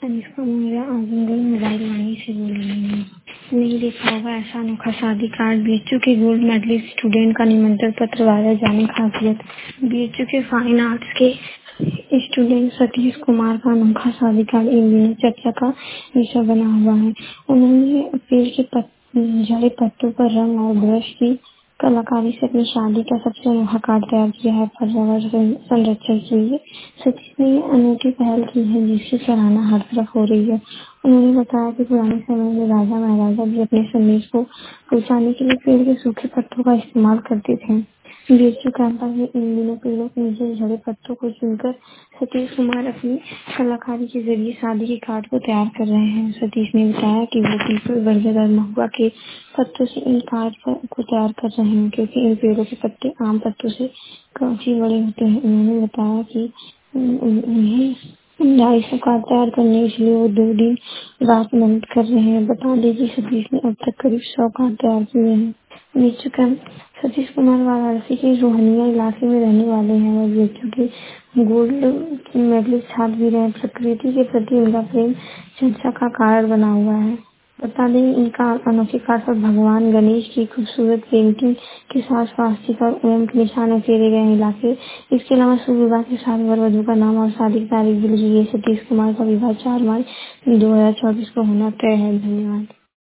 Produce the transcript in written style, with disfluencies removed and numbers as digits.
Anushka Maurya Azamgarh mobile Vani से बोल रही हूँ। नहीं देखा होगा ऐसा अनोखा शादी कार्ड। बीएचयू के गोल्ड मेडलिस्ट स्टूडेंट का निमंत्रण पत्र वायरल जाने खासियत। बीएचयू के फाइन आर्ट्स के स्टूडेंट सतीश कुमार का अनोखा शादी कार्ड इन दिनों चर्चा का विषय बना हुआ है। उन्होंने पेड़ के झड़े पत्तों पर रंग और ब्रश की कलाकारी से अपनी शादी का सबसे अनोखा कार्ड तैयार किया है। पर्यावरण संरक्षण के लिए सतीश ने ये अनूठी पहल की है जिसकी सराहना हर तरफ हो रही है। उन्होंने बताया कि पुराने समय में राजा महाराजा भी अपने संदेश को पहुंचाने के लिए पेड़ के सूखे पत्तों का इस्तेमाल करते थे। बीएचयू कैंपस में इन दिनों पेड़ों के नीचे झड़े पत्तों को चुनकर सतीश कुमार अपनी कलाकारी के जरिए शादी के कार्ड को तैयार कर रहे हैं। सतीश ने बताया कि वो पीपल बरगद और महुआ के पत्तों से इन कार्ड को तैयार कर रहे हैं क्योंकि इन पेड़ों के पत्ते आम पत्तों से काफी बड़े होते हैं। उन्होंने बताया कि उन्हें 250 कार्ड तैयार करने के लिए वो 2 दिन रात मेहनत कर रहे हैं। बता दें कि सतीश ने अब तक करीब 100 कार्ड तैयार किए हैं। बीएचयू कैंप सतीश कुमार वाराणसी के रोहनिया इलाके में रहने वाले हैं और बीएचयू के गोल्ड मेडलिस्ट छात्र भी रहे। प्रकृति के प्रति उनका प्रेम चर्चा का कारण बना हुआ है। बता दें इनका अनोखे कार्ड पर भगवान गणेश की खूबसूरत पेंटिंग के साथ स्वास्तिक और ओम के निशान उकेरे गए हैं इलाके। इसके अलावा शुभ विवाह के साथ वर वधू का नाम और शादी की तारीख भी लिखी गई। सतीश कुमार का विवाह 4 मार्च 2024 को होना तय है। धन्यवाद।